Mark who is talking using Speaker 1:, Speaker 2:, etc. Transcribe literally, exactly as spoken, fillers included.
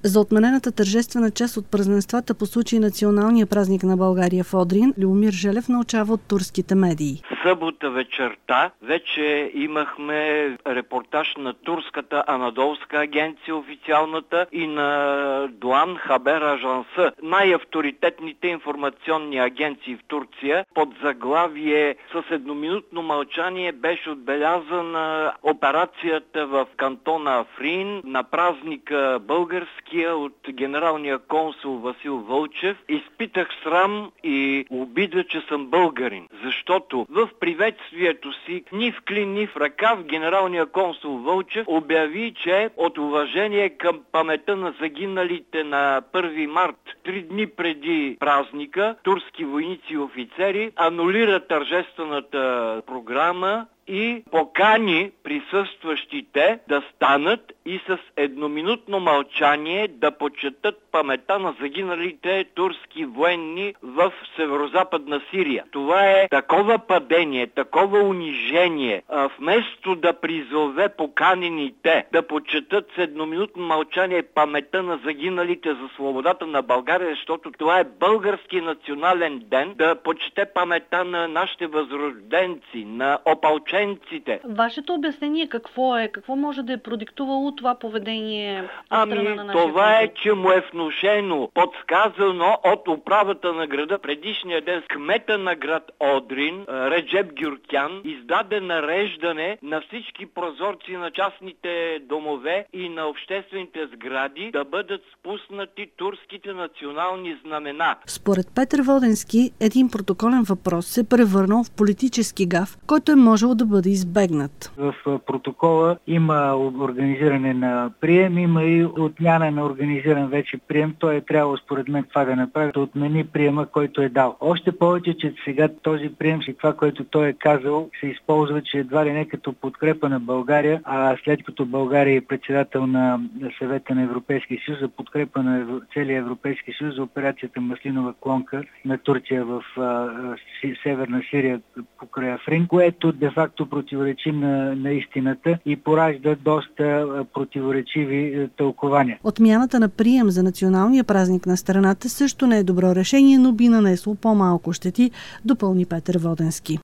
Speaker 1: За отменената тържествена част от празненствата по случай националния празник на България в Одрин, Любомир Желев научава от турските медии.
Speaker 2: Събота вечерта вече имахме репортаж на турската Анадолска агенция, официалната, и на Дуан Хабер Ажанса, най-авторитетните информационни агенции в Турция. Под заглавие с едноминутно мълчание беше отбелязана операцията в кантона Африн на празника българския от генералния консул Васил Вълчев. Изпитах срам и обида, че съм българин, защото в приветствието си ни в клин, ни в ръкав генералния консул Вълчев обяви, че от уважение към паметта на загиналите на първи март, три дни преди празника, турски войници и офицери анулира тържествената програма и покани присъстващите да станат и с едноминутно мълчание да почетат паметта на загиналите турски военни в северозападна Сирия. Това е такова падение, такова унижение. А вместо да призове поканените да почетат с едноминутно мълчание паметта на загиналите за свободата на България, защото това е български национален ден, да почете паметта на нашите възрожденци, на опалчените.
Speaker 3: Вашето обяснение какво е? Какво може да е продиктувало това поведение от страна
Speaker 2: ами,
Speaker 3: на нашия
Speaker 2: това
Speaker 3: консул?
Speaker 2: е, че му е внушено, подсказано от управата на града предишния ден. Кмета на град Одрин, Реджеп Гюркян, издаде нареждане на всички прозорци на частните домове и на обществените сгради да бъдат спуснати турските национални знамена.
Speaker 1: Според Петър Воденски, един протоколен въпрос се превърнал в политически гаф, който е можел да бъде избегнат.
Speaker 4: В протокола има организиране на прием, има и отмяна на организиран вече прием. Той е трябвало според мен това да направи, да отмени приема, който е дал. Още повече, че сега този прием и това, което той е казал, се използва, че едва ли не като подкрепа на България, а след като България е председател на Съвета на Европейския съюз, за подкрепа на целия Европейски съюз за операцията Маслинова клонка на Турция в а, Северна Сирия покрай Африн, което де факто противоречи на, на истината и поражда доста противоречиви тълкования.
Speaker 1: Отмяната на прием за националния празник на страната също не е добро решение, но би нанесло по-малко щети, допълни Петър Воденски.